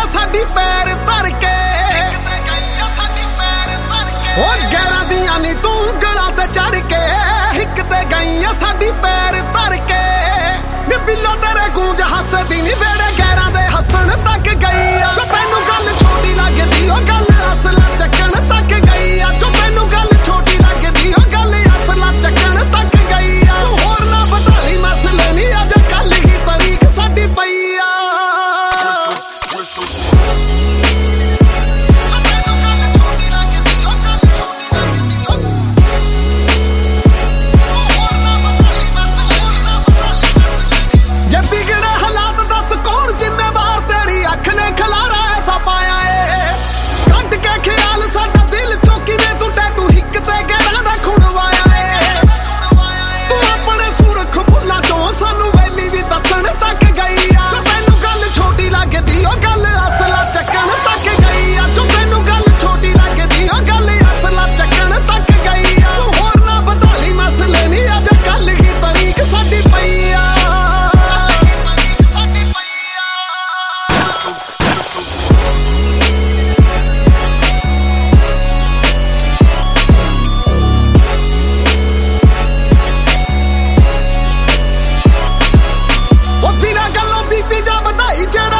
ਸਾਡੀ ਪੈਰ ਧਰ ਕੇ ਉਹ ਗੈਰਾਂ ਦੀਆਂ ਨੀ ਤੂੰ ਗਲਾਂ ਤੇ ਚੜ ਕੇ ਹਿੱਕ ਤੇ ਗਈ ਆ ਸਾਡੀ ਪੈਰ ਧਰ ਕੇ ਨੀ ਬਿੱਲੋ ਤੇਰੇ ਗੂੰਜ ਹੱਸਦੀ ਨੀ ਵੇੜੇ ਗੈਰਾਂ ਦੇ ਹੱਸਣ ਤੱਕ ਗਈ ਆ ਜੋ ਤੈਨੂੰ ਗੱਲ ਛੋਟੀ ਲੱਗਦੀ ਉਹ ਗੱਲ ਅਸਲਾ ਚੱਕਣ ਤੱਕ ਗਈ ਆ ਜੋ ਤੈਨੂੰ ਗੱਲ ਛੋਟੀ ਲੱਗਦੀ ਉਹ ਗੱਲ ਅਸਲਾ ਚੱਕਣ ਤੱਕ ਗਈ ਆ ਹੋਰ ਨਾ ਬਤਾਲੀ ਮਸਲੇ ਨੀ ਅੱਜ ਕੱਲ ਹੀ ਤਰੀਕ ਸਾਡੀ ਪਈ ਆ ਜਿਹੜਾ